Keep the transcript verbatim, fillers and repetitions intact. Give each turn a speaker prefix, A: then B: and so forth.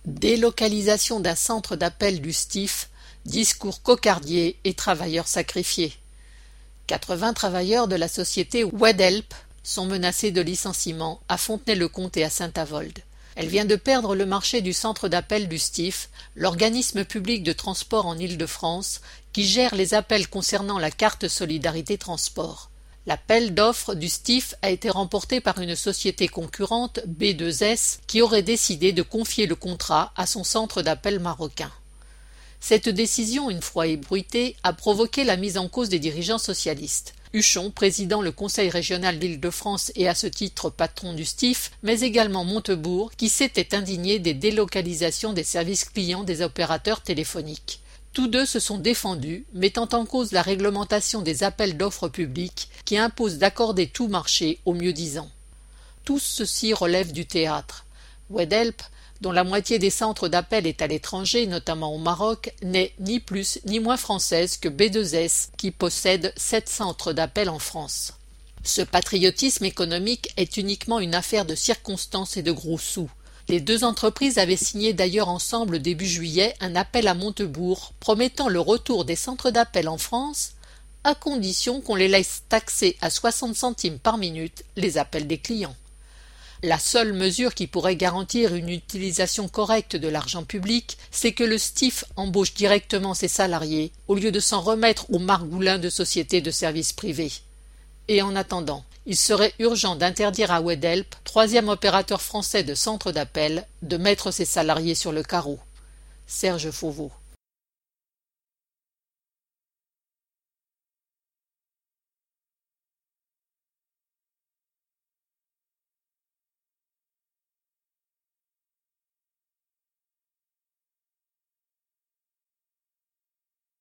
A: Délocalisation d'un centre d'appel du S T I F, discours cocardier et travailleurs sacrifiés. quatre-vingts travailleurs de la société Wedelp sont menacés de licenciement à Fontenay-le-Comte et à Saint-Avold. Elle vient de perdre le marché du centre d'appel du S T I F, l'organisme public de transport en Île-de-France, qui gère les appels concernant la carte Solidarité Transport. L'appel d'offres du S T I F a été remporté par une société concurrente, B deux S, qui aurait décidé de confier le contrat à son centre d'appel marocain. Cette décision, une fois ébruitée, a provoqué la mise en cause des dirigeants socialistes. Huchon, président le Conseil régional d'Île-de-France et à ce titre patron du S T I F, mais également Montebourg, qui s'était indigné des délocalisations des services clients des opérateurs téléphoniques. Tous deux se sont défendus, mettant en cause la réglementation des appels d'offres publics qui impose d'accorder tout marché aux mieux-disants. Tout ceci relève du théâtre. Wedelp, dont la moitié des centres d'appel est à l'étranger, notamment au Maroc, n'est ni plus ni moins française que B deux S, qui possède sept centres d'appel en France. Ce patriotisme économique est uniquement une affaire de circonstances et de gros sous. Les deux entreprises avaient signé d'ailleurs ensemble début juillet un appel à Montebourg promettant le retour des centres d'appel en France à condition qu'on les laisse taxer à soixante centimes par minute les appels des clients. La seule mesure qui pourrait garantir une utilisation correcte de l'argent public, c'est que le S T I F embauche directement ses salariés au lieu de s'en remettre aux margoulins de sociétés de services privés. Et en attendant, il serait urgent d'interdire à Wedelp, troisième opérateur français de centre d'appel, de mettre ses salariés sur le carreau. Serge Fauveau.